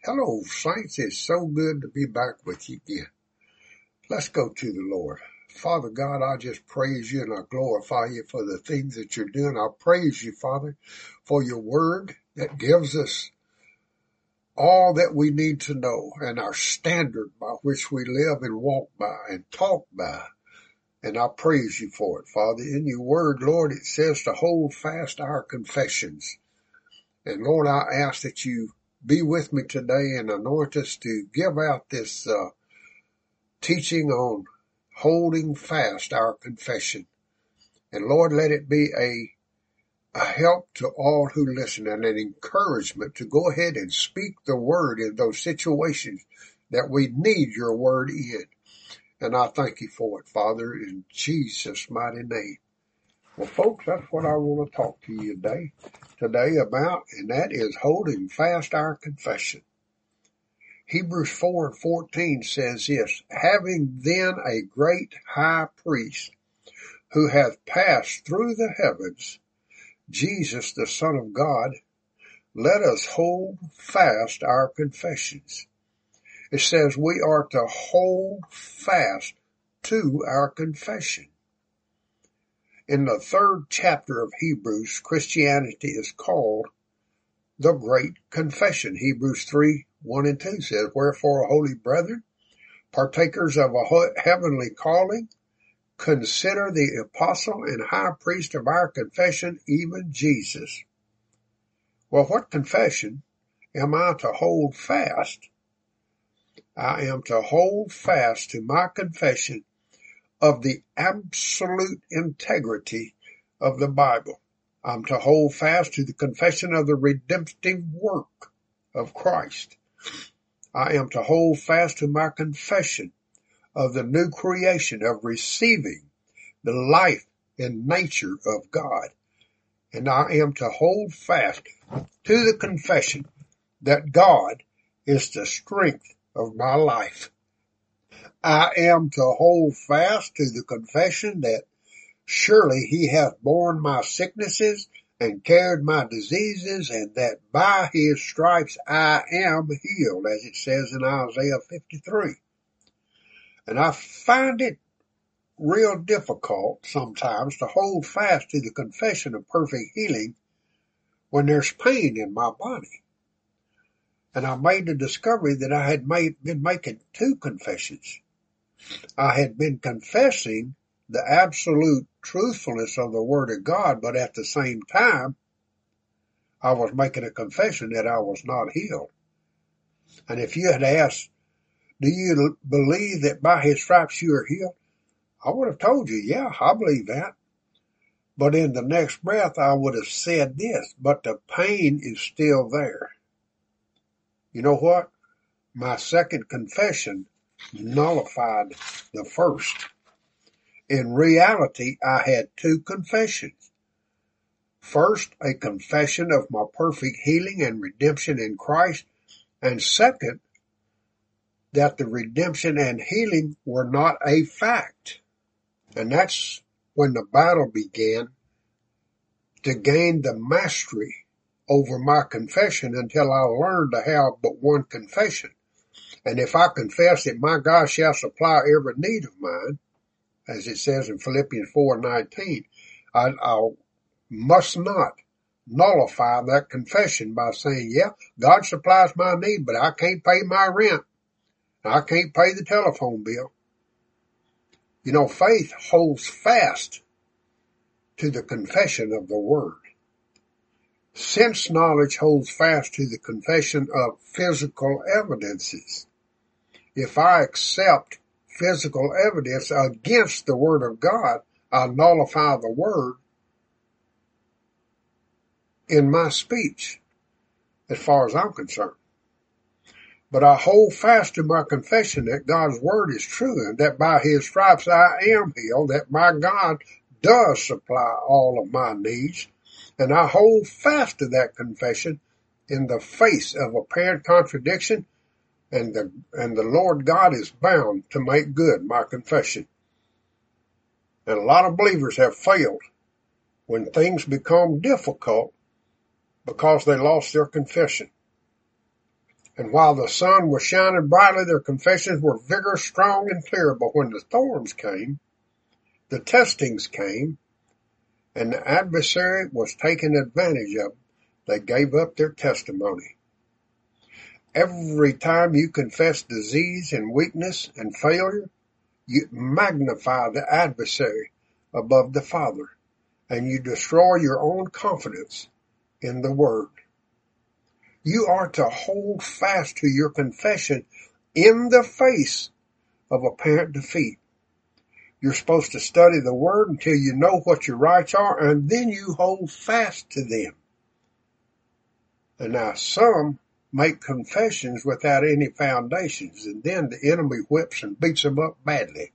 Hello, saints. It's so good to be back with you again. Let's go to the Lord. Father God, I just praise you and I glorify you for the things that you're doing. I praise you, Father, for your word that gives us all that we need to know and our standard by which we live and walk by and talk by. And I praise you for it, Father. In your word, Lord, it says to hold fast our confessions. And Lord, I ask that you be with me today and anoint us to give out this teaching on holding fast our confession. And Lord, let it be a help to all who listen and an encouragement to go ahead and speak the word in those situations that we need your word in. And I thank you for it, Father, in Jesus' mighty name. Well, folks, that's what I want to talk to you today about, and that is holding fast our confession. Hebrews 4:14 says this, having then a great high priest who hath passed through the heavens, Jesus the Son of God, let us hold fast our confessions. It says we are to hold fast to our confession. In the 3rd chapter of Hebrews, Christianity is called the Great Confession. Hebrews 3:1-2 says, wherefore, holy brethren, partakers of a heavenly calling, consider the apostle and high priest of our confession, even Jesus. Well, what confession am I to hold fast? I am to hold fast to my confession of the absolute integrity of the Bible. I'm to hold fast to the confession of the redemptive work of Christ. I am to hold fast to my confession of the new creation, of receiving the life and nature of God. And I am to hold fast to the confession that God is the strength of my life. I am to hold fast to the confession that surely he hath borne my sicknesses and carried my diseases, and that by his stripes I am healed, as it says in Isaiah 53. And I find it real difficult sometimes to hold fast to the confession of perfect healing when there's pain in my body. And I made the discovery that I had been making two confessions. I had been confessing the absolute truthfulness of the Word of God, but at the same time, I was making a confession that I was not healed. And if you had asked, do you believe that by his stripes you are healed? I would have told you, yeah, I believe that. But in the next breath, I would have said this, but the pain is still there. You know what? My second confession nullified the first. In reality, I had two confessions. First, a confession of my perfect healing and redemption in Christ, and second, that the redemption and healing were not a fact. And that's when the battle began to gain the mastery over my confession until I learned to have but one confession. And if I confess that my God shall supply every need of mine, as it says in Philippians 4:19, I must not nullify that confession by saying, yeah, God supplies my need, but I can't pay my rent. I can't pay the telephone bill. You know, faith holds fast to the confession of the Word. Sense knowledge holds fast to the confession of physical evidences. If I accept physical evidence against the Word of God, I nullify the Word in my speech, as far as I'm concerned. But I hold fast to my confession that God's Word is true and that by his stripes I am healed, that my God does supply all of my needs. And I hold fast to that confession in the face of apparent contradiction, and the Lord God is bound to make good my confession. And a lot of believers have failed when things become difficult because they lost their confession. And while the sun was shining brightly, their confessions were vigorous, strong, and clear. But when the storms came, the testings came, and the adversary was taken advantage of, they gave up their testimony. Every time you confess disease and weakness and failure, you magnify the adversary above the Father, and you destroy your own confidence in the Word. You are to hold fast to your confession in the face of apparent defeat. You're supposed to study the Word until you know what your rights are, and then you hold fast to them. And now some make confessions without any foundations, and then the enemy whips and beats them up badly.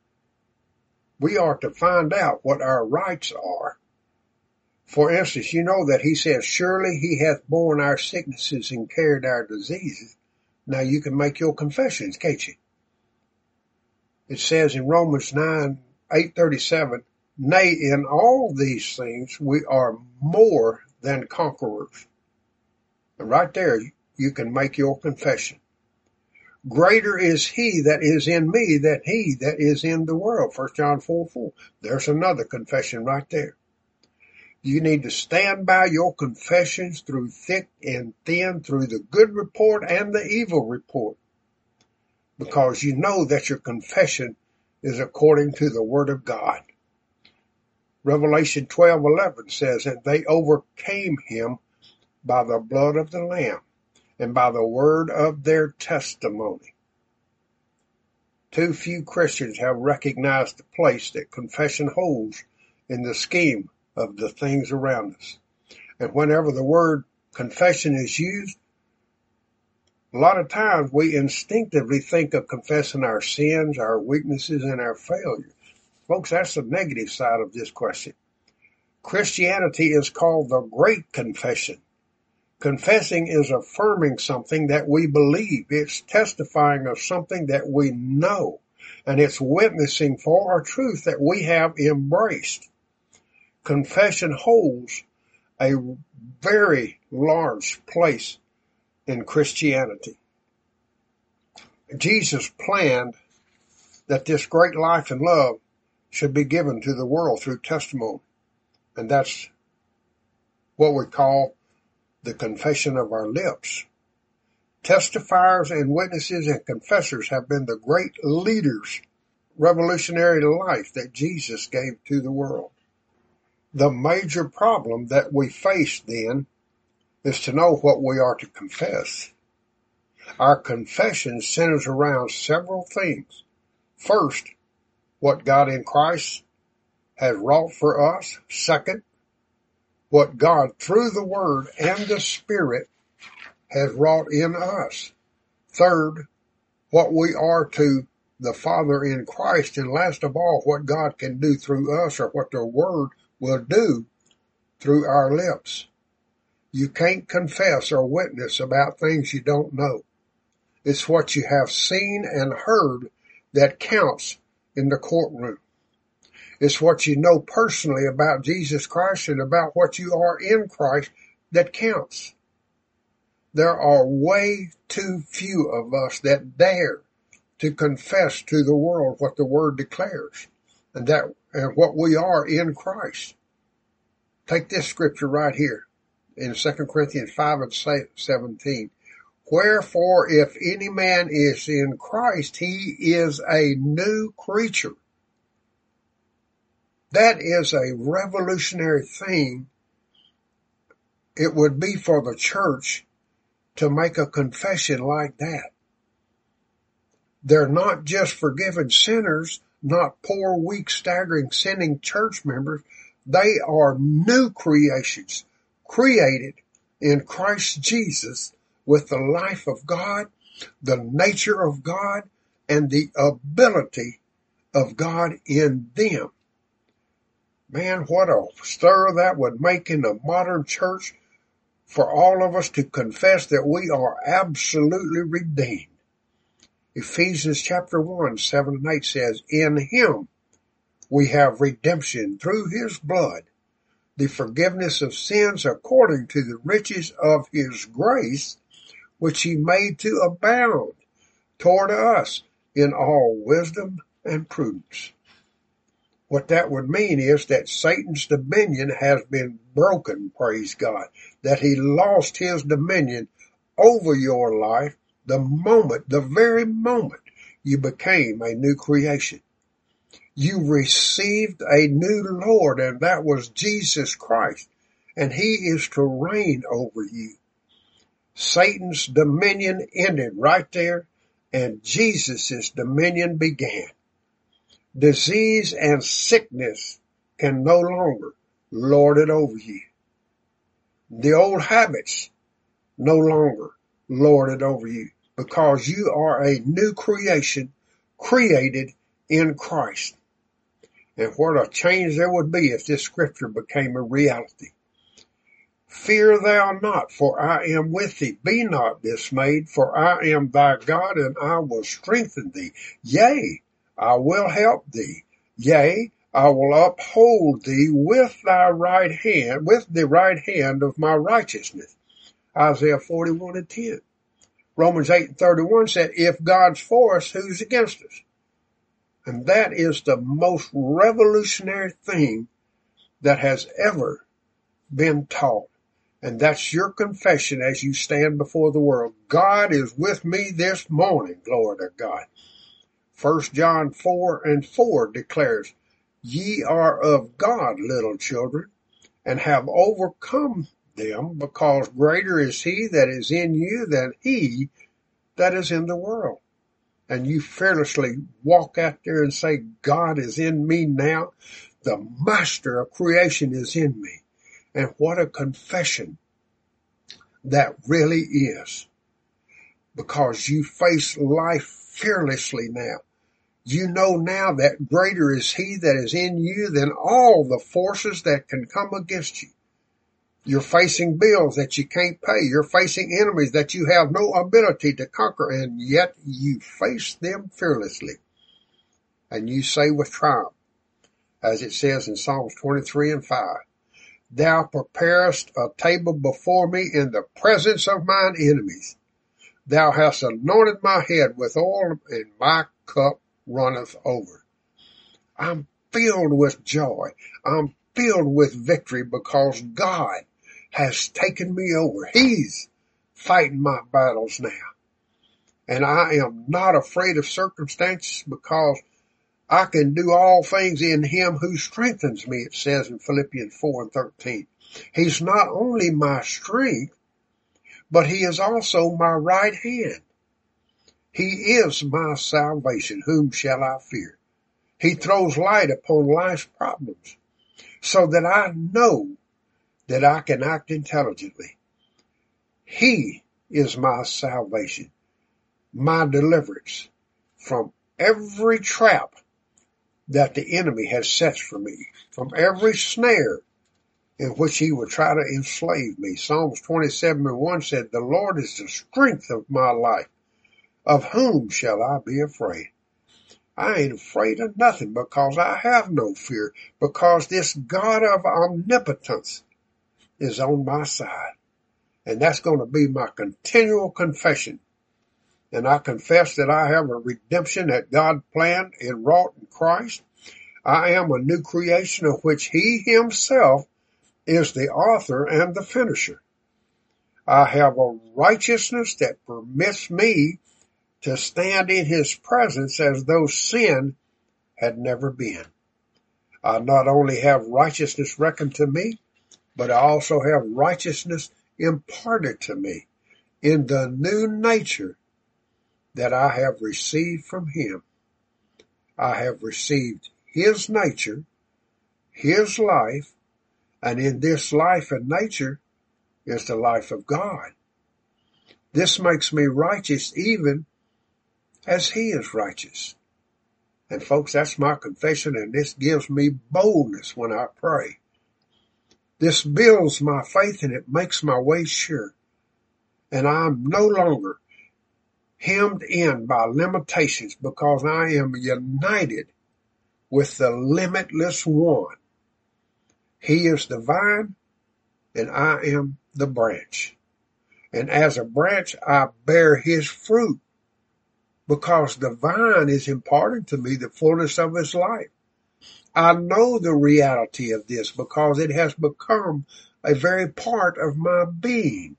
We are to find out what our rights are. For instance, you know that he says, surely he hath borne our sicknesses and carried our diseases. Now you can make your confessions, can't you? It says in Romans 8:37, nay, in all these things we are more than conquerors. And right there, you can make your confession. Greater is he that is in me than he that is in the world. 1 John 4:4. There's another confession right there. You need to stand by your confessions through thick and thin, through the good report and the evil report, because you know that your confession is according to the Word of God. Revelation 12:11 says, and they overcame him by the blood of the Lamb and by the word of their testimony. Too few Christians have recognized the place that confession holds in the scheme of the things around us. And whenever the word confession is used, a lot of times we instinctively think of confessing our sins, our weaknesses, and our failures. Folks, that's the negative side of this question. Christianity is called the Great Confession. Confessing is affirming something that we believe. It's testifying of something that we know. And it's witnessing for a truth that we have embraced. Confession holds a very large place in Christianity. Jesus planned that this great life and love should be given to the world through testimony. And that's what we call the confession of our lips. Testifiers and witnesses and confessors have been the great leaders, revolutionary life that Jesus gave to the world. The major problem that we face then is to know what we are to confess. Our confession centers around several things. First, what God in Christ has wrought for us. Second, what God through the Word and the Spirit has wrought in us. Third, what we are to the Father in Christ. And last of all, what God can do through us, or what the Word will do through our lips. You can't confess or witness about things you don't know. It's what you have seen and heard that counts in the courtroom. It's what you know personally about Jesus Christ and about what you are in Christ that counts. There are way too few of us that dare to confess to the world what the Word declares and what we are in Christ. Take this scripture right here in 2 Corinthians 5:17. Wherefore, if any man is in Christ, he is a new creature. That is a revolutionary thing. It would be for the church to make a confession like that. They're not just forgiven sinners, not poor, weak, staggering, sinning church members. They are new creations, created in Christ Jesus with the life of God, the nature of God, and the ability of God in them. Man, what a stir that would make in the modern church for all of us to confess that we are absolutely redeemed. Ephesians chapter 1:7-8 says, in him we have redemption through his blood, the forgiveness of sins according to the riches of his grace, which he made to abound toward us in all wisdom and prudence. What that would mean is that Satan's dominion has been broken, praise God, that he lost his dominion over your life the very moment you became a new creation. You received a new Lord, and that was Jesus Christ, and he is to reign over you. Satan's dominion ended right there, and Jesus' dominion began. Disease and sickness can no longer lord it over you. The old habits no longer lord it over you, because you are a new creation created in Christ. And what a change there would be if this scripture became a reality. Fear thou not, for I am with thee. Be not dismayed, for I am thy God, and I will strengthen thee. Yea, I will help thee. Yea, I will uphold thee with thy right hand, with the right hand of my righteousness. Isaiah 41:10. Romans 8:31 said, if God's for us, who's against us? And that is the most revolutionary thing that has ever been taught. And that's your confession as you stand before the world. God is with me this morning, glory to God. 1 John 4:4 declares, ye are of God, little children, and have overcome them, because greater is he that is in you than he that is in the world. And you fearlessly walk out there and say, God is in me now. The master of creation is in me. And what a confession that really is. Because you face life fearlessly now. You know now that greater is he that is in you than all the forces that can come against you. You're facing bills that you can't pay. You're facing enemies that you have no ability to conquer, and yet you face them fearlessly. And you say with triumph, as it says in Psalms 23:5, thou preparest a table before me in the presence of mine enemies. Thou hast anointed my head with oil, and my cup runneth over. I'm filled with joy. I'm filled with victory, because God has taken me over. He's fighting my battles now. And I am not afraid of circumstances, because I can do all things in him who strengthens me, it says in Philippians 4:13. He's not only my strength, but he is also my right hand. He is my salvation. Whom shall I fear? He throws light upon life's problems, so that I know that I can act intelligently. He is my salvation, my deliverance from every trap that the enemy has set for me, from every snare in which he would try to enslave me. Psalms 27:1 said, the Lord is the strength of my life. Of whom shall I be afraid? I ain't afraid of nothing, because I have no fear, because this God of omnipotence is on my side. And that's going to be my continual confession. And I confess that I have a redemption that God planned and wrought in Christ. I am a new creation of which he himself is the author and the finisher. I have a righteousness that permits me to stand in his presence as though sin had never been. I not only have righteousness reckoned to me, but I also have righteousness imparted to me in the new nature that I have received from him. I have received his nature, his life, and in this life and nature is the life of God. This makes me righteous even as he is righteous. And folks, that's my confession, and this gives me boldness when I pray. This builds my faith, and it makes my way sure. And I'm no longer hemmed in by limitations, because I am united with the limitless one. He is the vine, and I am the branch. And as a branch, I bear his fruit, because the vine is imparting to me the fullness of his life. I know the reality of this because it has become a very part of my being.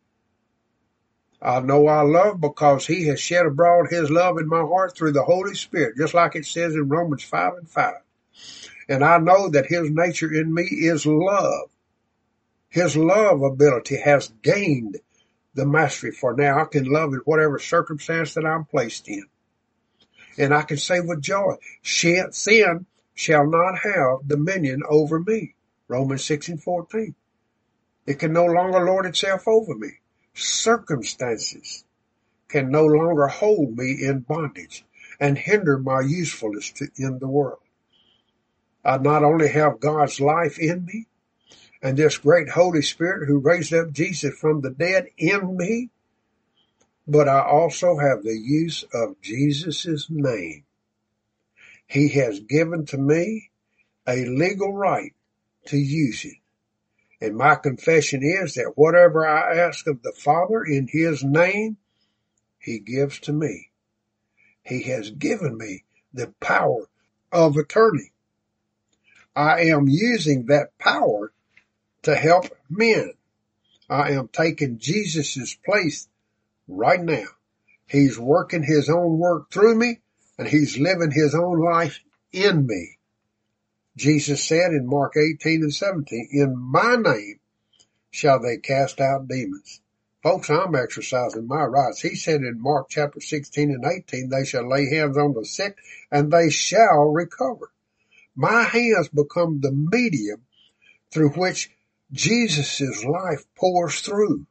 I know I love because he has shed abroad his love in my heart through the Holy Spirit, just like it says in Romans 5:5. And I know that his nature in me is love. His love ability has gained the mastery, for now I can love in whatever circumstance that I'm placed in. And I can say with joy, sin shall not have dominion over me. Romans 6:14. It can no longer lord itself over me. Circumstances can no longer hold me in bondage and hinder my usefulness in the world. I not only have God's life in me and this great Holy Spirit who raised up Jesus from the dead in me, but I also have the use of Jesus' name. He has given to me a legal right to use it. And my confession is that whatever I ask of the Father in his name, he gives to me. He has given me the power of attorney. I am using that power to help men. I am taking Jesus' place right now. He's working his own work through me, and he's living his own life in me. Jesus said in Mark 18:17, in my name shall they cast out demons. Folks, I'm exercising my rights. He said in Mark chapter 16:18, they shall lay hands on the sick and they shall recover. My hands become the medium through which Jesus' life pours through.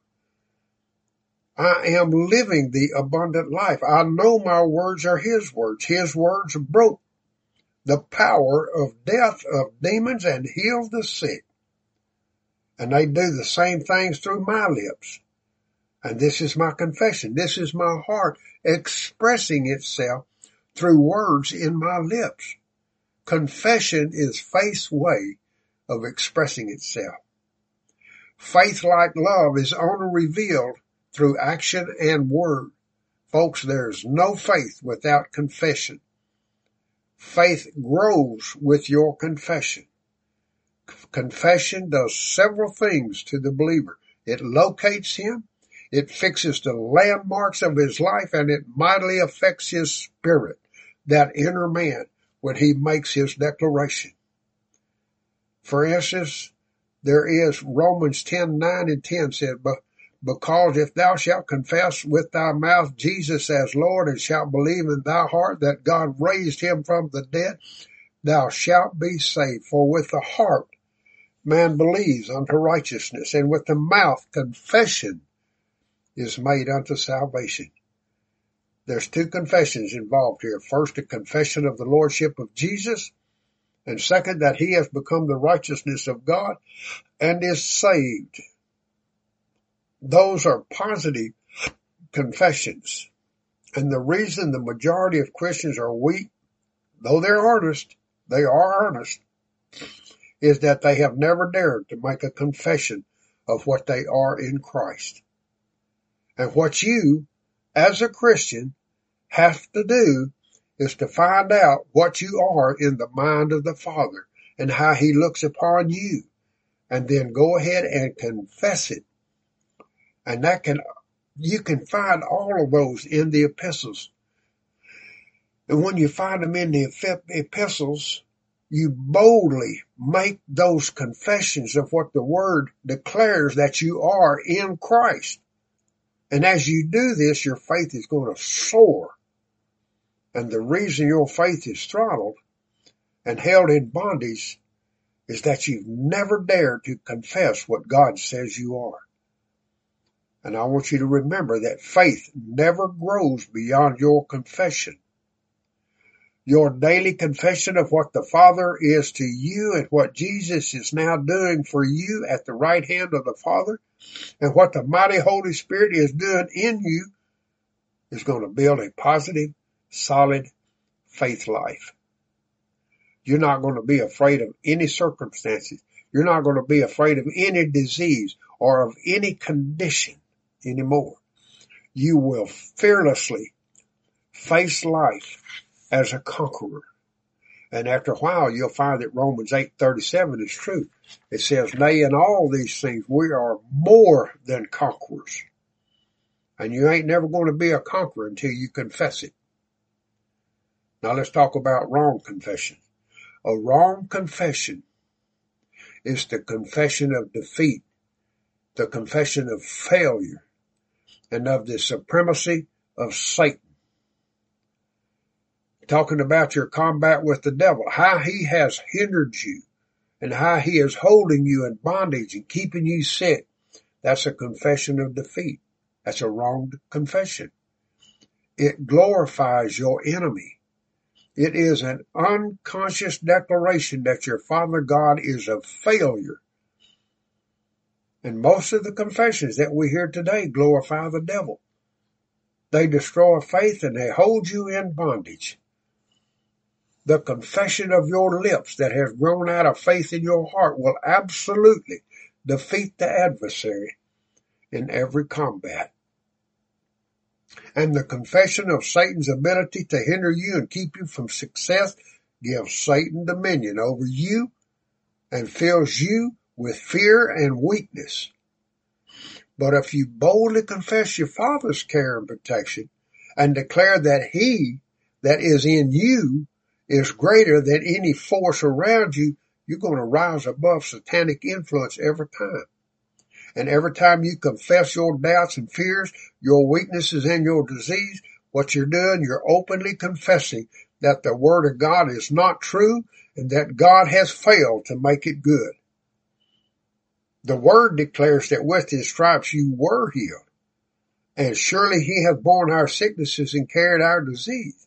I am living the abundant life. I know my words are his words. His words broke the power of death of demons and healed the sick. And they do the same things through my lips. And this is my confession. This is my heart expressing itself through words in my lips. Confession is faith's way of expressing itself. Faith, like love, is only revealed through action and word. Folks, there's no faith without confession. Faith grows with your confession. Confession does several things to the believer. It locates him, it fixes the landmarks of his life, and it mightily affects his spirit, that inner man, when he makes his declaration. For instance, there is Romans 10:9-10 said, because if thou shalt confess with thy mouth Jesus as Lord, and shalt believe in thy heart that God raised him from the dead, thou shalt be saved. For with the heart man believes unto righteousness, and with the mouth confession is made unto salvation. There's two confessions involved here. First, the confession of the lordship of Jesus, and second, that he has become the righteousness of God and is saved. Those are positive confessions. And the reason the majority of Christians are weak, though they are earnest, is that they have never dared to make a confession of what they are in Christ. And what you, as a Christian, have to do is to find out what you are in the mind of the Father and how he looks upon you, and then go ahead and confess it. And you can find all of those in the epistles. And when you find them in the epistles, you boldly make those confessions of what the word declares that you are in Christ. And as you do this, your faith is going to soar. And the reason your faith is throttled and held in bondage is that you've never dared to confess what God says you are. And I want you to remember that faith never grows beyond your confession. Your daily confession of what the Father is to you and what Jesus is now doing for you at the right hand of the Father, and what the mighty Holy Spirit is doing in you, is going to build a positive, solid faith life. You're not going to be afraid of any circumstances. You're not going to be afraid of any disease or of any condition. anymore. You will fearlessly face life as a conqueror. And after a while, you'll find that Romans 8:37 is true. It says, nay, in all these things, we are more than conquerors. And you ain't never going to be a conqueror until you confess it. Now let's talk about wrong confession. A wrong confession is the confession of defeat, the confession of failure, and of the supremacy of Satan. Talking about your combat with the devil, how he has hindered you and how he is holding you in bondage and keeping you sick. That's a confession of defeat. That's a wrong confession. It glorifies your enemy. It is an unconscious declaration that your Father God is a failure. And most of the confessions that we hear today glorify the devil. They destroy faith and they hold you in bondage. The confession of your lips that has grown out of faith in your heart will absolutely defeat the adversary in every combat. And the confession of Satan's ability to hinder you and keep you from success gives Satan dominion over you and fills you with fear and weakness. But if you boldly confess your Father's care and protection and declare that he that is in you is greater than any force around you, you're going to rise above satanic influence every time. And every time you confess your doubts and fears, your weaknesses and your disease, what you're doing, you're openly confessing that the Word of God is not true and that God has failed to make it good. The Word declares that with His stripes you were healed, and surely He hath borne our sicknesses and carried our disease.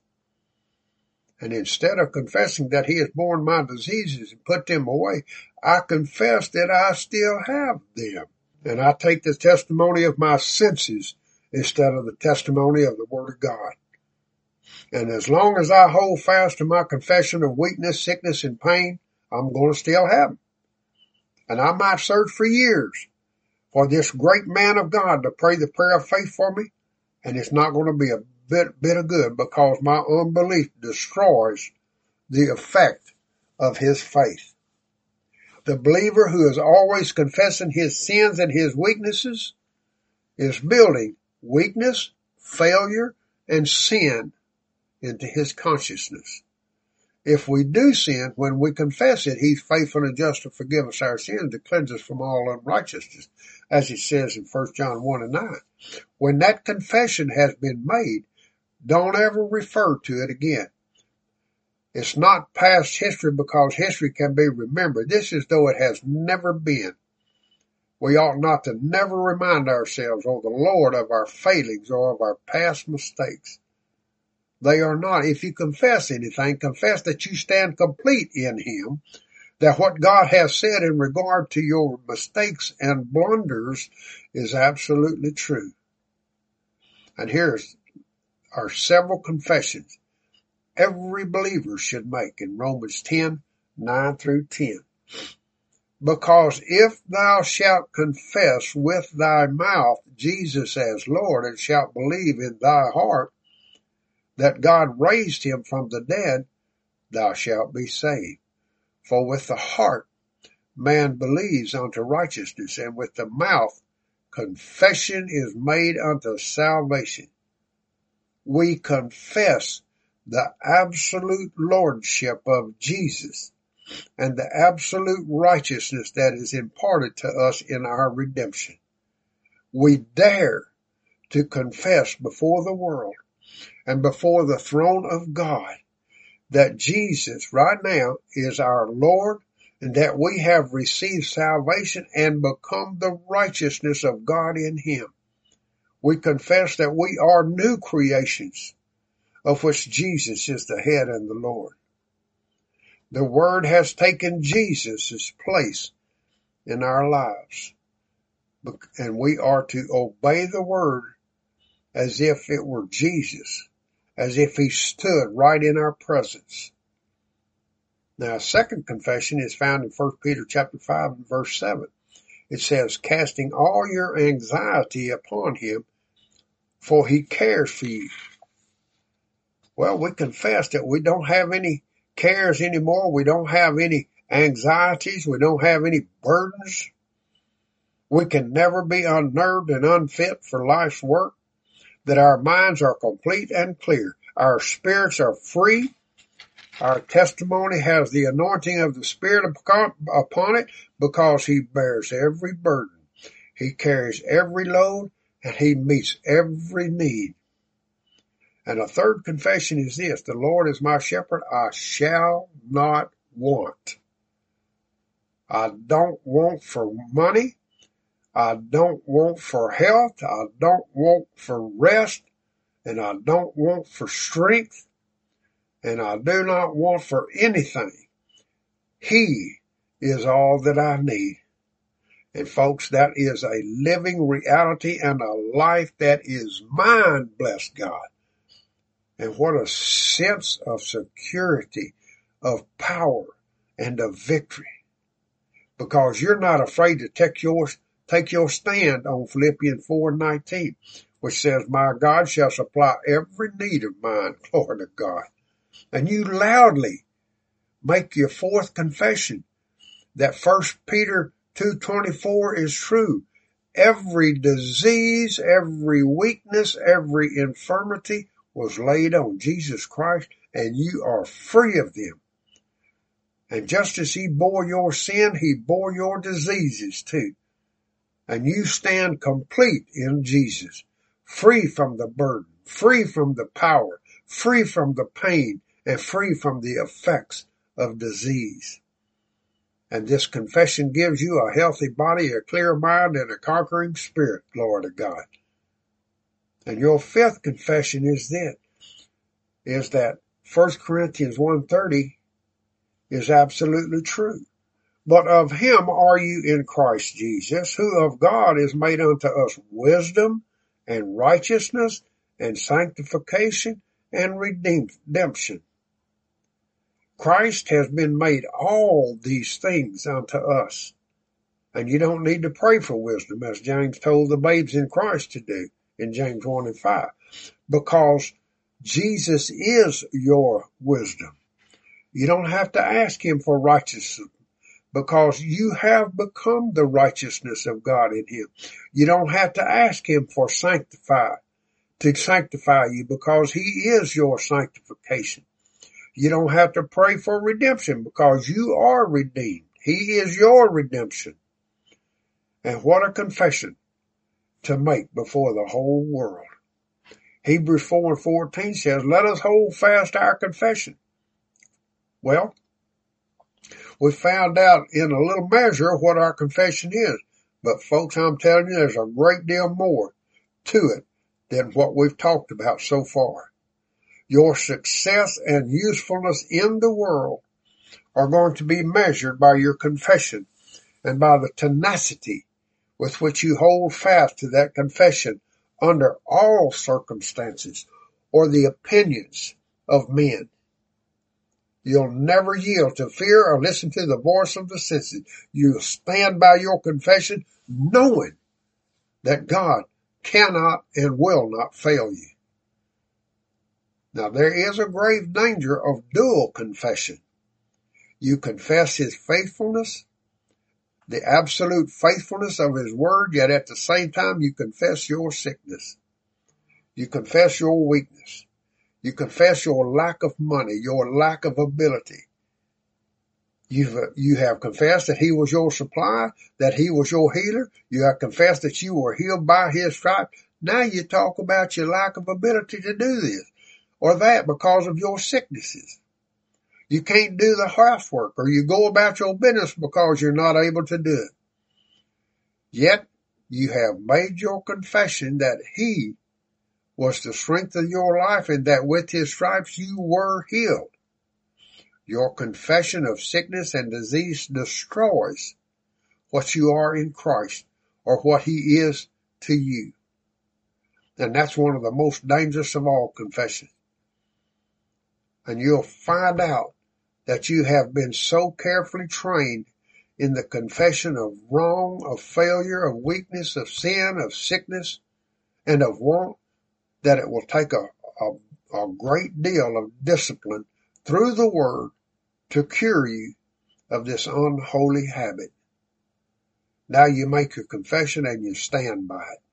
And instead of confessing that He has borne my diseases and put them away, I confess that I still have them. And I take the testimony of my senses instead of the testimony of the Word of God. And as long as I hold fast to my confession of weakness, sickness, and pain, I'm going to still have them. And I might search for years for this great man of God to pray the prayer of faith for me, and it's not going to be a bit of good because my unbelief destroys the effect of his faith. The believer who is always confessing his sins and his weaknesses is building weakness, failure, and sin into his consciousness. If we do sin, when we confess it, He's faithful and just to forgive us our sins, to cleanse us from all unrighteousness, as it says in 1 John 1:9. When that confession has been made, don't ever refer to it again. It's not past history because history can be remembered. This is though it has never been. We ought not to never remind ourselves or the Lord of our failings or of our past mistakes. They are not. If you confess anything, confess that you stand complete in Him, that what God has said in regard to your mistakes and blunders is absolutely true. And here are several confessions every believer should make in Romans 10:9-10. Because if thou shalt confess with thy mouth Jesus as Lord, and shalt believe in thy heart that God raised him from the dead, thou shalt be saved. For with the heart man believes unto righteousness, and with the mouth confession is made unto salvation. We confess the absolute lordship of Jesus and the absolute righteousness that is imparted to us in our redemption. We dare to confess before the world and before the throne of God that Jesus right now is our Lord, and that we have received salvation and become the righteousness of God in Him. We confess that we are new creations, of which Jesus is the head and the Lord. The Word has taken Jesus' place in our lives, and we are to obey the Word as if it were Jesus, as if He stood right in our presence. Now, a second confession is found in 1 Peter chapter 5 and verse 7. it says, casting all your anxiety upon him, for he cares for you. Well, we confess that we don't have any cares anymore. We don't have any anxieties. We don't have any burdens. We can never be unnerved and unfit for life's work, that our minds are complete and clear. Our spirits are free. Our testimony has the anointing of the Spirit upon it, because he bears every burden. He carries every load, and he meets every need. And a third confession is this: the Lord is my shepherd, I shall not want. I don't want for money. I don't want for health. I don't want for rest. And I don't want for strength. And I do not want for anything. He is all that I need. And folks, that is a living reality and a life that is mine, bless God. And what a sense of security, of power, and of victory. Because you're not afraid to take your stand on Philippians 4:19, which says, my God shall supply every need of mine, glory to God. And you loudly make your fourth confession that 1 Peter 2:24 is true. Every disease, every weakness, every infirmity was laid on Jesus Christ, and you are free of them. And just as he bore your sin, he bore your diseases too. And you stand complete in Jesus, free from the burden, free from the power, free from the pain, and free from the effects of disease. And this confession gives you a healthy body, a clear mind, and a conquering spirit, glory to God. And your fifth confession is that 1 Corinthians 1:30 is absolutely true. But of him are you in Christ Jesus, who of God is made unto us wisdom and righteousness and sanctification and redemption. Christ has been made all these things unto us. And you don't need to pray for wisdom, as James told the babes in Christ to do in James 1:5, because Jesus is your wisdom. You don't have to ask him for righteousness, because you have become the righteousness of God in him. You don't have to ask him to sanctify you, because he is your sanctification. You don't have to pray for redemption, because you are redeemed. He is your redemption. And what a confession to make before the whole world. Hebrews 4:14 says, let us hold fast our confession. Well, we found out in a little measure what our confession is. But folks, I'm telling you, there's a great deal more to it than what we've talked about so far. Your success and usefulness in the world are going to be measured by your confession and by the tenacity with which you hold fast to that confession under all circumstances or the opinions of men. You'll never yield to fear or listen to the voice of the senses. You'll stand by your confession knowing that God cannot and will not fail you. Now, there is a grave danger of dual confession. You confess his faithfulness, the absolute faithfulness of his word, yet at the same time you confess your sickness. You confess your weakness. You confess your lack of money, your lack of ability. You have confessed that he was your supply, that he was your healer. You have confessed that you were healed by his stripes. Now you talk about your lack of ability to do this or that because of your sicknesses. You can't do the housework, or you go about your business because you're not able to do it. Yet you have made your confession that he was the strength of your life and that with his stripes you were healed. Your confession of sickness and disease destroys what you are in Christ or what he is to you. And that's one of the most dangerous of all confessions. And you'll find out that you have been so carefully trained in the confession of wrong, of failure, of weakness, of sin, of sickness, and of want, that it will take a great deal of discipline through the Word to cure you of this unholy habit. Now you make your confession and you stand by it.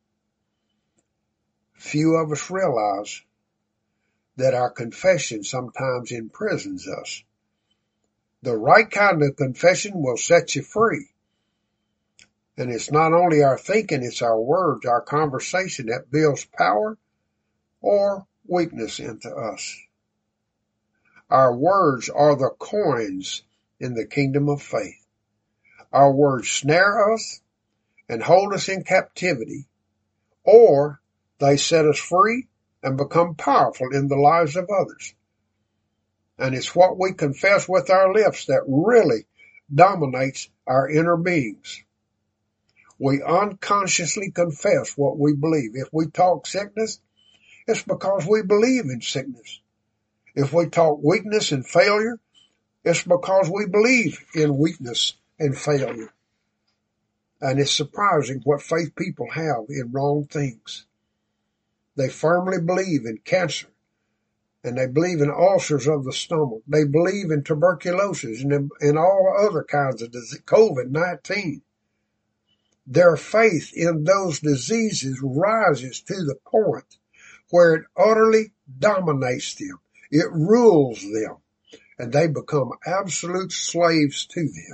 Few of us realize that our confession sometimes imprisons us. The right kind of confession will set you free. And it's not only our thinking, it's our words, our conversation that builds power or weakness into us. Our words are the coins in the kingdom of faith. Our words snare us and hold us in captivity, or they set us free and become powerful in the lives of others. And it's what we confess with our lips that really dominates our inner beings. We unconsciously confess what we believe. If we talk sickness, it's because we believe in sickness. If we talk weakness and failure, it's because we believe in weakness and failure. And it's surprising what faith people have in wrong things. They firmly believe in cancer, and they believe in ulcers of the stomach. They believe in tuberculosis and all other kinds of disease, COVID-19. Their faith in those diseases rises to the point where it utterly dominates them. It rules them, and they become absolute slaves to them.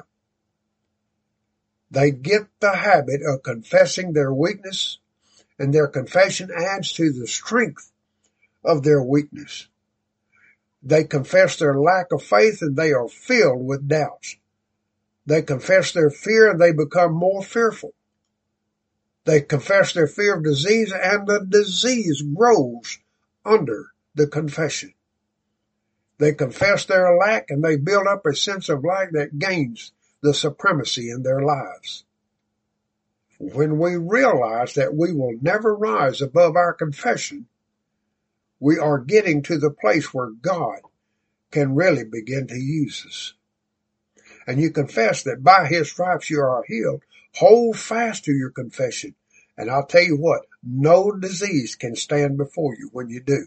They get the habit of confessing their weakness, and their confession adds to the strength of their weakness. They confess their lack of faith, and they are filled with doubts. They confess their fear, and they become more fearful. They confess their fear of disease, and the disease grows under the confession. They confess their lack, and they build up a sense of lack that gains the supremacy in their lives. When we realize that we will never rise above our confession, we are getting to the place where God can really begin to use us. And you confess that by His stripes you are healed. Hold fast to your confession. And I'll tell you what, no disease can stand before you when you do.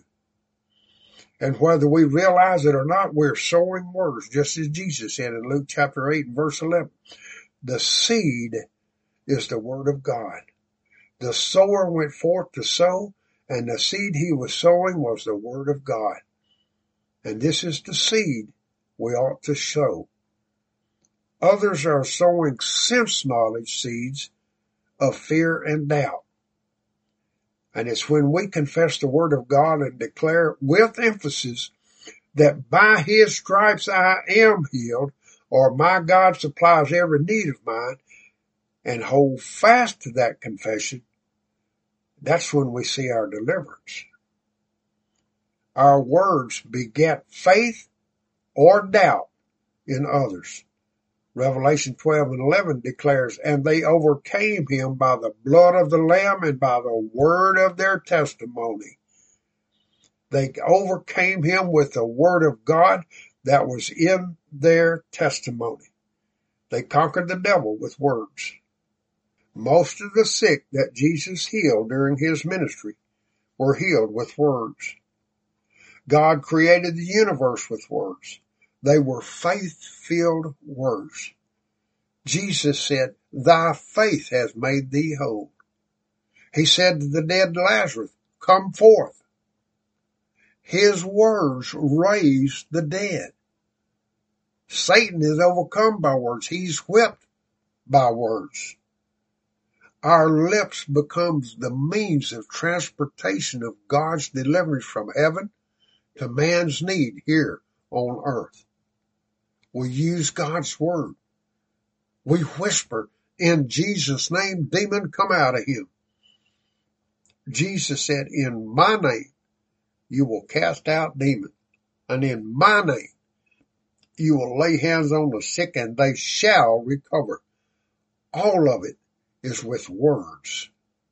And whether we realize it or not, we're sowing words, just as Jesus said in Luke chapter 8 and verse 11. The seed is the word of God. The sower went forth to sow, and the seed he was sowing was the word of God. And this is the seed we ought to sow. Others are sowing sense knowledge seeds of fear and doubt. And it's when we confess the word of God and declare with emphasis that by His stripes I am healed, or my God supplies every need of mine, and hold fast to that confession, that's when we see our deliverance. Our words beget faith or doubt in others. Revelation 12 and 11 declares, and they overcame him by the blood of the Lamb and by the word of their testimony. They overcame him with the word of God that was in their testimony. They conquered the devil with words. Most of the sick that Jesus healed during His ministry were healed with words. God created the universe with words. They were faith-filled words. Jesus said, thy faith has made thee whole. He said to the dead Lazarus, come forth. His words raised the dead. Satan is overcome by words. He's whipped by words. Our lips becomes the means of transportation of God's deliverance from heaven to man's need here on earth. We use God's word. We whisper, in Jesus' name, demon, come out of him. Jesus said, in my name, you will cast out demons. And in my name, you will lay hands on the sick and they shall recover. All of it is with words.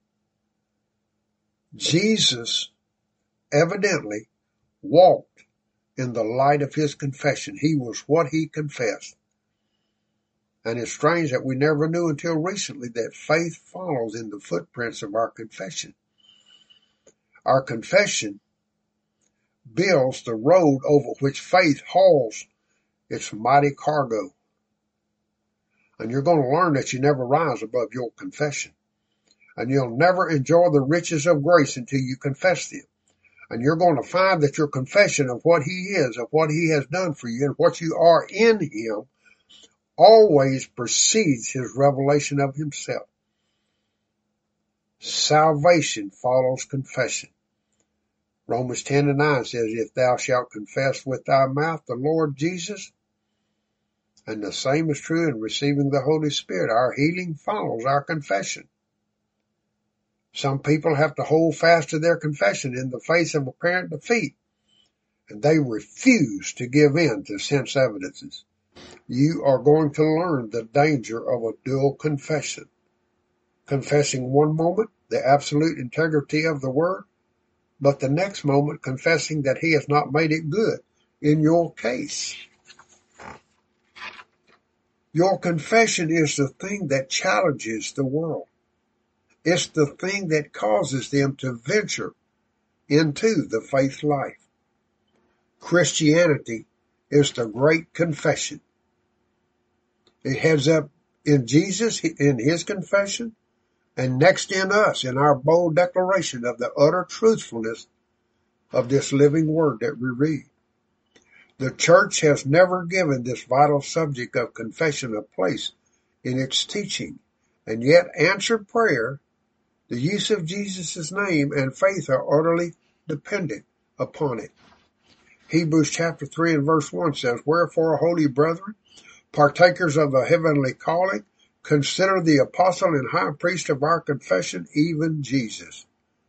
Jesus evidently walked in the light of his confession. He was what he confessed. And it's strange that we never knew until recently that faith follows in the footprints of our confession. Our confession builds the road over which faith hauls its mighty cargo. And you're going to learn that you never rise above your confession. And you'll never enjoy the riches of grace until you confess them. And you're going to find that your confession of what he is, of what he has done for you, and what you are in him always precedes his revelation of himself. Salvation follows confession. Romans 10:9 says, if thou shalt confess with thy mouth the Lord Jesus, and the same is true in receiving the Holy Spirit, our healing follows our confession. Some people have to hold fast to their confession in the face of apparent defeat, and they refuse to give in to sense evidences. You are going to learn the danger of a dual confession. Confessing one moment the absolute integrity of the word, but the next moment confessing that he has not made it good in your case. Your confession is the thing that challenges the world. It's the thing that causes them to venture into the faith life. Christianity is the great confession. It heads up in Jesus, in his confession, and next in us, in our bold declaration of the utter truthfulness of this living word that we read. The church has never given this vital subject of confession a place in its teaching, and yet answered prayer, the use of Jesus' name, and faith are utterly dependent upon it. Hebrews chapter 3 and verse 1 says, wherefore, holy brethren, partakers of the heavenly calling, consider the apostle and high priest of our confession, even Jesus.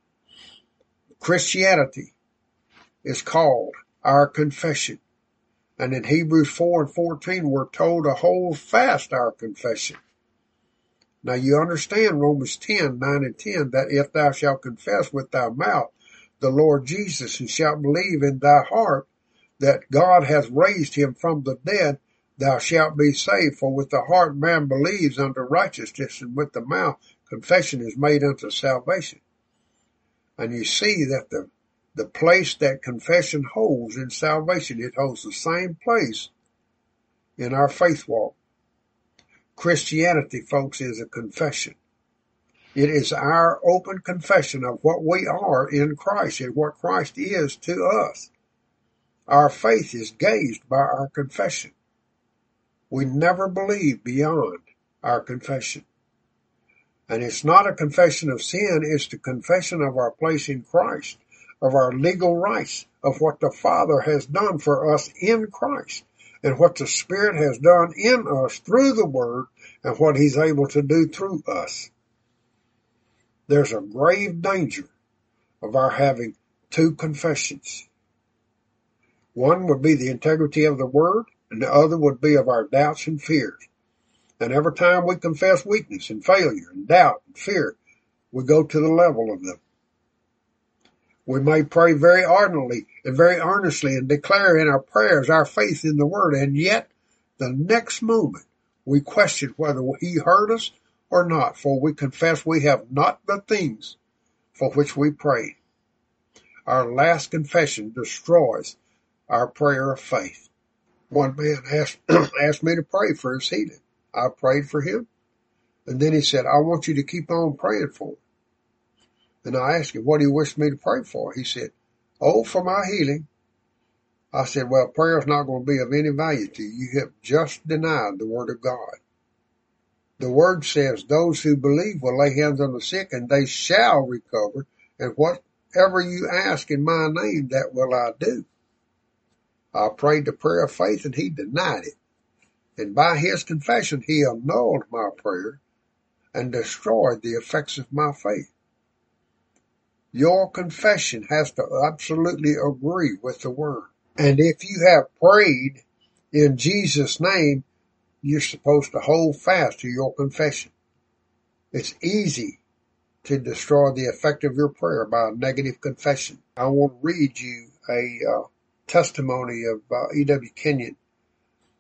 Christianity is called our confession. And in Hebrews 4 and 14, we're told to hold fast our confession. Now you understand Romans 10, 9 and 10, that if thou shalt confess with thy mouth the Lord Jesus, and shalt believe in thy heart that God hath raised him from the dead, thou shalt be saved. For with the heart man believes unto righteousness, and with the mouth confession is made unto salvation. And you see that the place that confession holds in salvation, it holds the same place in our faith walk. Christianity, folks, is a confession. It is our open confession of what we are in Christ and what Christ is to us. Our faith is gauged by our confession. We never believe beyond our confession. And it's not a confession of sin, it's the confession of our place in Christ, of our legal rights, of what the Father has done for us in Christ, and what the Spirit has done in us through the Word, and what he's able to do through us. There's a grave danger of our having two confessions. One would be the integrity of the Word, and the other would be of our doubts and fears. And every time we confess weakness and failure and doubt and fear, we go to the level of them. We may pray very ardently and very earnestly and declare in our prayers our faith in the Word, and yet the next moment we question whether he heard us or not, for we confess we have not the things for which we prayed. Our last confession destroys our prayer of faith. One man asked me to pray for his healing. I prayed for him, and then he said, I want you to keep on praying for him. And I asked him, what do you wish me to pray for? He said, for my healing. I said, well, prayer is not going to be of any value to you. You have just denied the Word of God. The Word says those who believe will lay hands on the sick and they shall recover. And whatever you ask in my name, that will I do. I prayed the prayer of faith and he denied it. And by his confession, he annulled my prayer and destroyed the effects of my faith. Your confession has to absolutely agree with the Word. And if you have prayed in Jesus' name, you're supposed to hold fast to your confession. It's easy to destroy the effect of your prayer by a negative confession. I want to read you a testimony of E.W. Kenyon.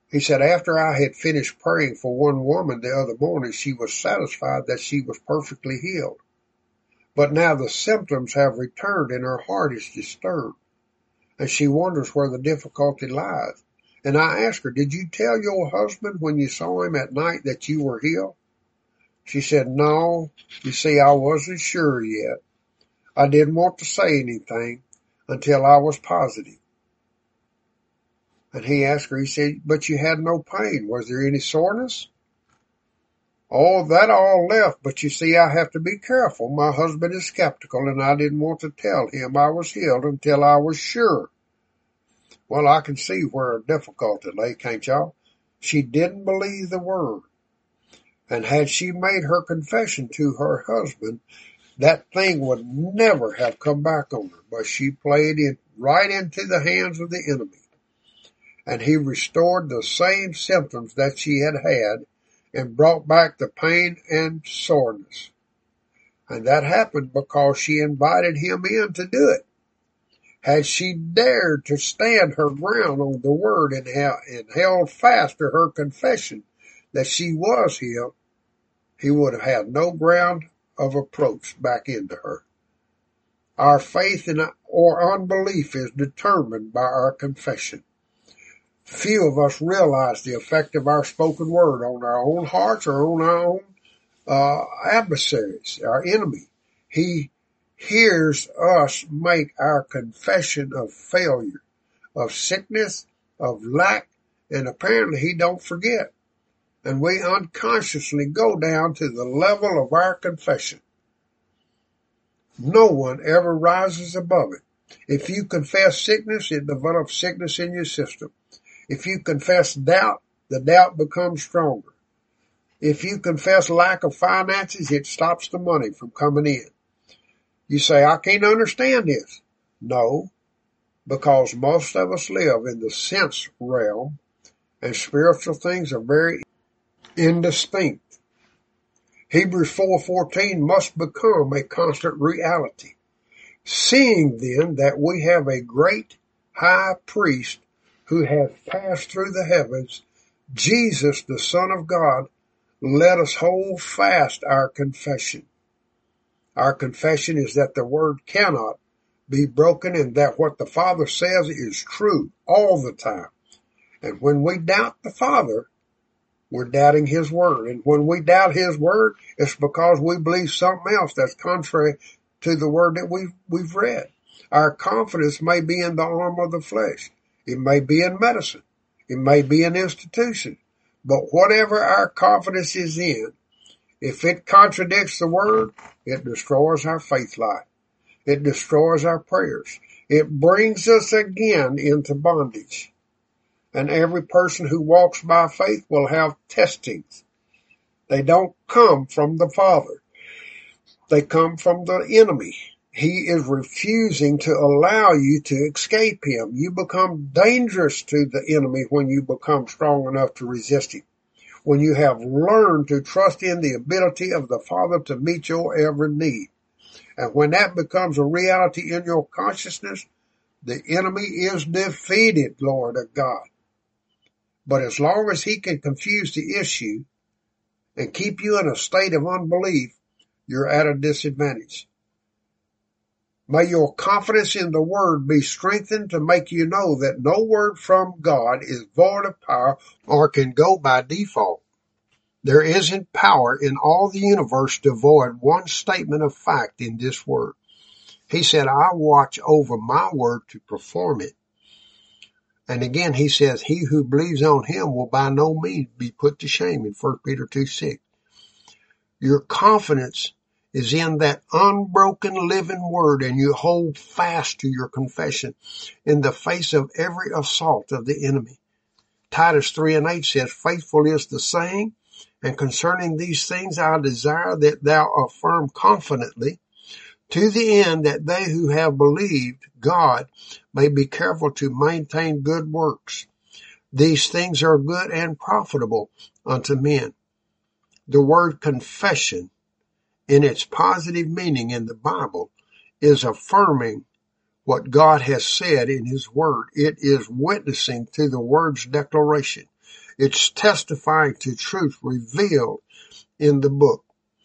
He said, after I had finished praying for one woman the other morning, she was satisfied that she was perfectly healed. But now the symptoms have returned and her heart is disturbed, and she wonders where the difficulty lies. And I asked her, did you tell your husband when you saw him at night that you were healed? She said, no, you see, I wasn't sure yet. I didn't want to say anything until I was positive. And he asked her, he said, but you had no pain. Was there any soreness? Oh, that all left, but you see, I have to be careful. My husband is skeptical, and I didn't want to tell him I was healed until I was sure. Well, I can see where her difficulty lay, can't y'all? She didn't believe the word. And had she made her confession to her husband, that thing would never have come back on her. But she played it right into the hands of the enemy. And he restored the same symptoms that she had had and brought back the pain and soreness. And that happened because she invited him in to do it. Had she dared to stand her ground on the word and held fast to her confession that she was healed, he would have had no ground of approach back into her. Our faith or unbelief is determined by our confession. Few of us realize the effect of our spoken word on our own hearts or on our own adversaries, our enemy. He hears us make our confession of failure, of sickness, of lack, and apparently he don't forget. And we unconsciously go down to the level of our confession. No one ever rises above it. If you confess sickness, it develops sickness in your system. If you confess doubt, the doubt becomes stronger. If you confess lack of finances, it stops the money from coming in. You say, I can't understand this. No, because most of us live in the sense realm, and spiritual things are very indistinct. Hebrews 4:14 must become a constant reality. Seeing then that we have a great high priest who hath passed through the heavens, Jesus, the Son of God, let us hold fast our confession. Our confession is that the word cannot be broken and that what the Father says is true all the time. And when we doubt the Father, we're doubting His word. And when we doubt His word, it's because we believe something else that's contrary to the word that we've read. Our confidence may be in the arm of the flesh. It may be in medicine. It may be in institutions. But whatever our confidence is in, if it contradicts the word, it destroys our faith life. It destroys our prayers. It brings us again into bondage. And every person who walks by faith will have testings. They don't come from the Father. They come from the enemy. He is refusing to allow you to escape him. You become dangerous to the enemy when you become strong enough to resist him. When you have learned to trust in the ability of the Father to meet your every need. And when that becomes a reality in your consciousness, the enemy is defeated, Lord of God. But as long as he can confuse the issue and keep you in a state of unbelief, you're at a disadvantage. May your confidence in the word be strengthened to make you know that no word from God is void of power or can go by default. There isn't power in all the universe to void one statement of fact in this word. He said, I watch over my word to perform it. And again, he says, he who believes on him will by no means be put to shame in 1 Peter 2:6. Your confidence is in that unbroken living word, and you hold fast to your confession in the face of every assault of the enemy. Titus 3:8 says, faithful is the saying, and concerning these things I desire that thou affirm confidently, to the end that they who have believed God may be careful to maintain good works. These things are good and profitable unto men. The word confession, in its positive meaning in the Bible, is affirming what God has said in His Word. It is witnessing to the Word's declaration. It's testifying to truth revealed in the book.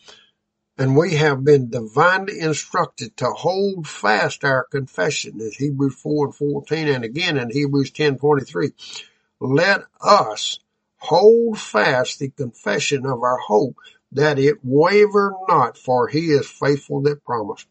And we have been divinely instructed to hold fast our confession, as Hebrews 4:14, and again in Hebrews 10:23. Let us hold fast the confession of our hope, that it waver not, for he is faithful that promised.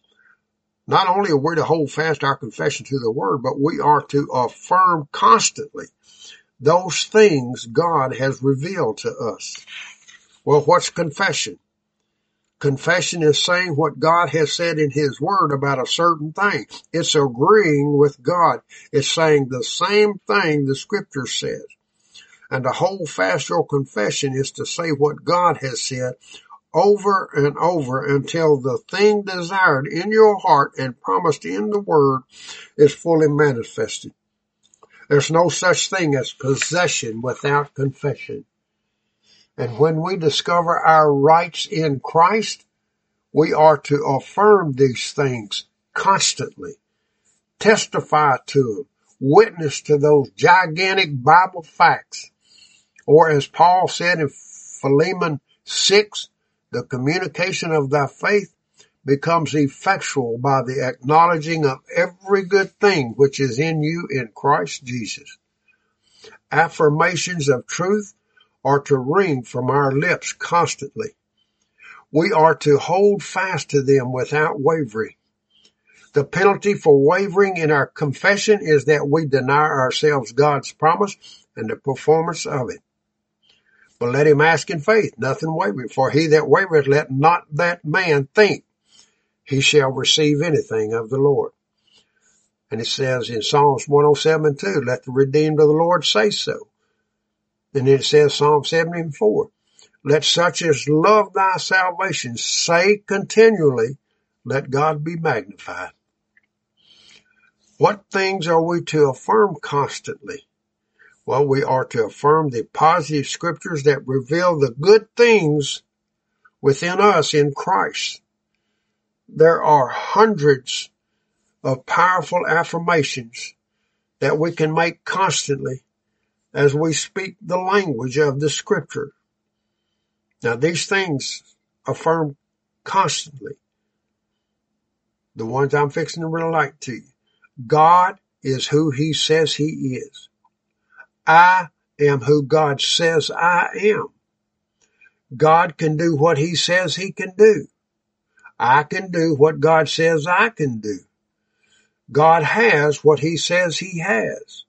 Not only are we to hold fast our confession to the word, but we are to affirm constantly those things God has revealed to us. Well, what's confession? Confession is saying what God has said in his word about a certain thing. It's agreeing with God. It's saying the same thing the scripture says. And to hold fast your confession is to say what God has said over and over until the thing desired in your heart and promised in the word is fully manifested. There's no such thing as possession without confession. And when we discover our rights in Christ, we are to affirm these things constantly, testify to them, witness to those gigantic Bible facts. Or as Paul said in Philemon 6, the communication of thy faith becomes effectual by the acknowledging of every good thing which is in you in Christ Jesus. Affirmations of truth are to ring from our lips constantly. We are to hold fast to them without wavering. The penalty for wavering in our confession is that we deny ourselves God's promise and the performance of it. But let him ask in faith, nothing wavering. For he that wavereth, let not that man think he shall receive anything of the Lord. And it says in Psalms 107:2, let the redeemed of the Lord say so. And then it says Psalm 74, let such as love thy salvation say continually, let God be magnified. What things are we to affirm constantly? Well, we are to affirm the positive scriptures that reveal the good things within us in Christ. There are hundreds of powerful affirmations that we can make constantly as we speak the language of the scripture. Now, these things affirm constantly. The ones I'm fixing to relate to you. God is who he says he is. I am who God says I am. God can do what he says he can do. I can do what God says I can do. God has what he says he has.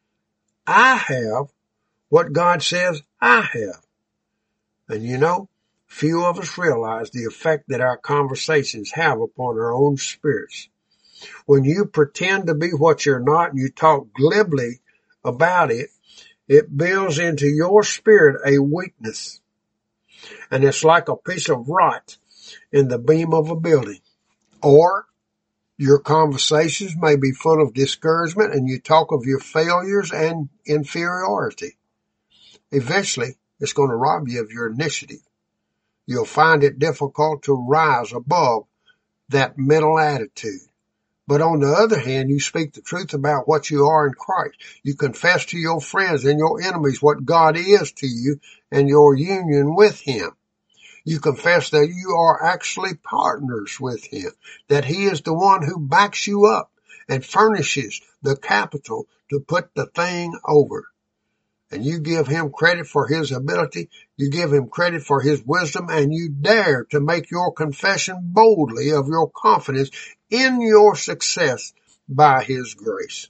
I have what God says I have. And you know, few of us realize the effect that our conversations have upon our own spirits. When you pretend to be what you're not and you talk glibly about it, it builds into your spirit a weakness. And it's like a piece of rot in the beam of a building. Or your conversations may be full of discouragement and you talk of your failures and inferiority. Eventually, it's going to rob you of your initiative. You'll find it difficult to rise above that mental attitude. But on the other hand, you speak the truth about what you are in Christ. You confess to your friends and your enemies what God is to you and your union with him. You confess that you are actually partners with him, that he is the one who backs you up and furnishes the capital to put the thing over. And you give him credit for his ability, you give him credit for his wisdom, and you dare to make your confession boldly of your confidence in your success by his grace.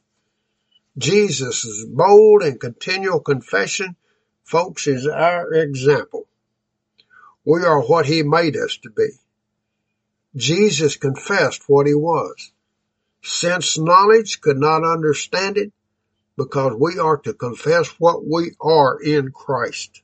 Jesus' bold and continual confession, folks, is our example. We are what he made us to be. Jesus confessed what he was. Sense knowledge could not understand it, because we are to confess what we are in Christ.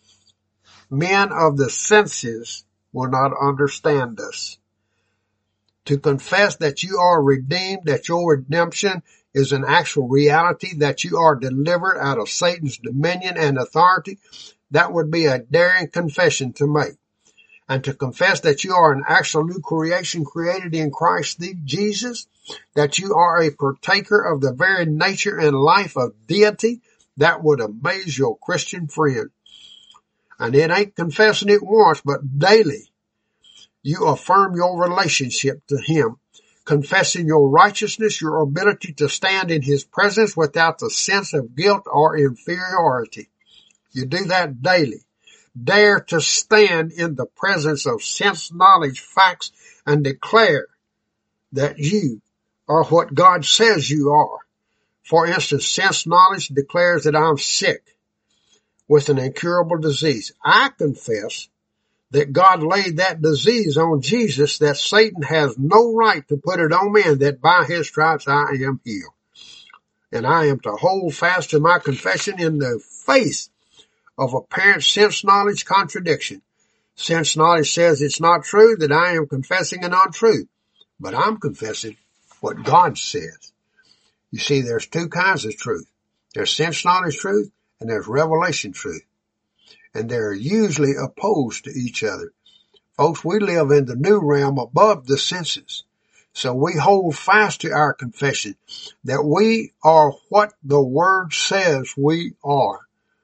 Men of the senses will not understand us. To confess that you are redeemed, that your redemption is an actual reality, that you are delivered out of Satan's dominion and authority, that would be a daring confession to make. And to confess that you are an actual new creation created in Christ Jesus, that you are a partaker of the very nature and life of deity, that would amaze your Christian friend. And it ain't confessing it once, but daily. You affirm your relationship to him, confessing your righteousness, your ability to stand in his presence without the sense of guilt or inferiority. You do that daily. Dare to stand in the presence of sense, knowledge, facts, and declare that you are what God says you are. For instance, sense knowledge declares that I'm sick with an incurable disease. I confess that God laid that disease on Jesus, that Satan has no right to put it on me, and that by his stripes I am healed. And I am to hold fast to my confession in the face of apparent sense knowledge contradiction. Sense knowledge says it's not true, that I am confessing an untruth, but I'm confessing what God says. You see, there's two kinds of truth. There's sense knowledge truth and there's revelation truth. And they're usually opposed to each other. Folks, we live in the new realm above the senses. So we hold fast to our confession that we are what the Word says we are.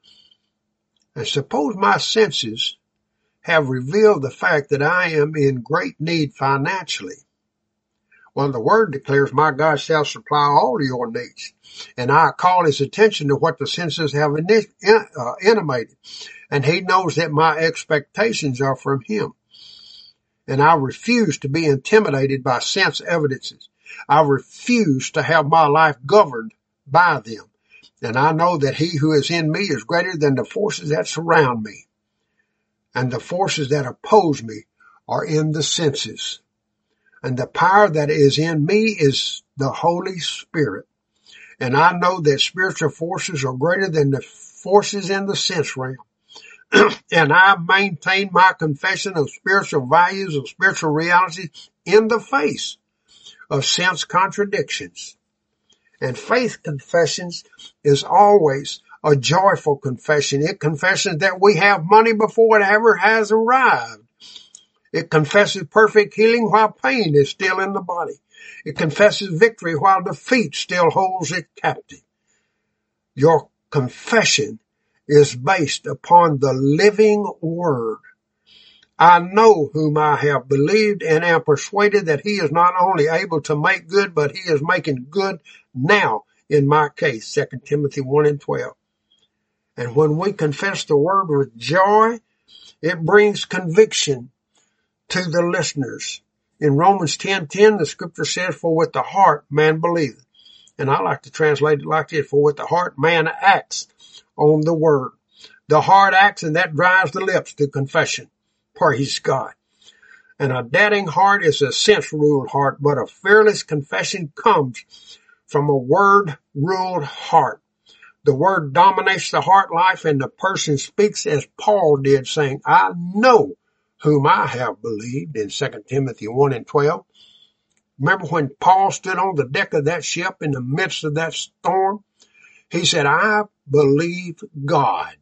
And suppose my senses have revealed the fact that I am in great need financially. Well, the Word declares, my God shall supply all your needs. And I call his attention to what the senses have intimated. And he knows that my expectations are from him. And I refuse to be intimidated by sense evidences. I refuse to have my life governed by them. And I know that he who is in me is greater than the forces that surround me. And the forces that oppose me are in the senses. And the power that is in me is the Holy Spirit. And I know that spiritual forces are greater than the forces in the sense realm. And I maintain my confession of spiritual values, of spiritual realities in the face of sense contradictions. And faith confessions is always a joyful confession. It confesses that we have money before it ever has arrived. It confesses perfect healing while pain is still in the body. It confesses victory while defeat still holds it captive. Your confession is based upon the living Word. I know whom I have believed and am persuaded that he is not only able to make good, but he is making good now in my case. 2 Timothy 1:12. And when we confess the Word with joy, it brings conviction to the listeners. In Romans 10:10, the scripture says, for with the heart man believeth. And I like to translate it like this, for with the heart man acts on the Word. The heart acts, and that drives the lips to confession. Praise God. And a doubting heart is a sense-ruled heart, but a fearless confession comes from a Word-ruled heart. The Word dominates the heart life, and the person speaks as Paul did, saying, I know whom I have believed, in 2 Timothy 1:12. Remember when Paul stood on the deck of that ship in the midst of that storm? He said, I believe God.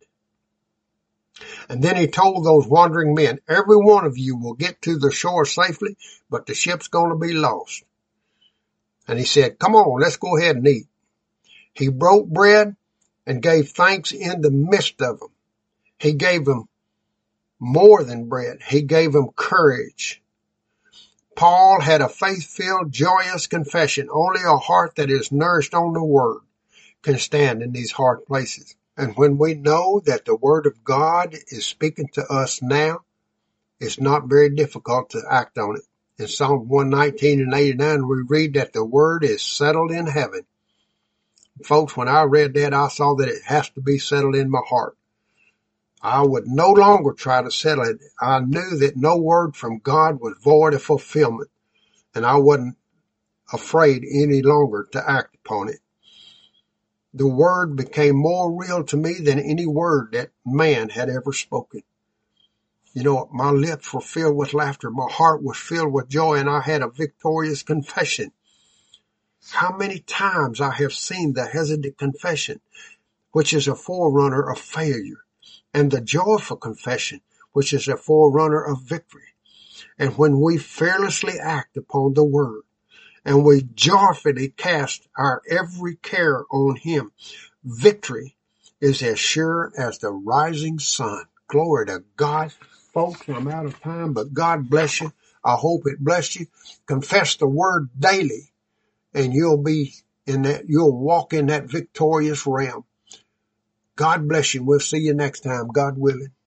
And then he told those wandering men, every one of you will get to the shore safely, but the ship's going to be lost. And he said, come on, let's go ahead and eat. He broke bread and gave thanks in the midst of them. He gave them more than bread. He gave them courage. Paul had a faith-filled, joyous confession. Only a heart that is nourished on the Word can stand in these hard places. And when we know that the Word of God is speaking to us now, it's not very difficult to act on it. In Psalm 119 and 89, we read that the Word is settled in heaven. Folks, when I read that, I saw that it has to be settled in my heart. I would no longer try to settle it. I knew that no word from God was void of fulfillment, and I wasn't afraid any longer to act upon it. The Word became more real to me than any word that man had ever spoken. You know, my lips were filled with laughter. My heart was filled with joy, and I had a victorious confession. How many times I have seen the hesitant confession, which is a forerunner of failure, and the joyful confession, which is a forerunner of victory. And when we fearlessly act upon the Word, and we joyfully cast our every care on Him, victory is as sure as the rising sun. Glory to God. Folks, I'm out of time, but God bless you. I hope it blessed you. Confess the word daily, and you'll walk in that victorious realm. God bless you. We'll see you next time, God willing.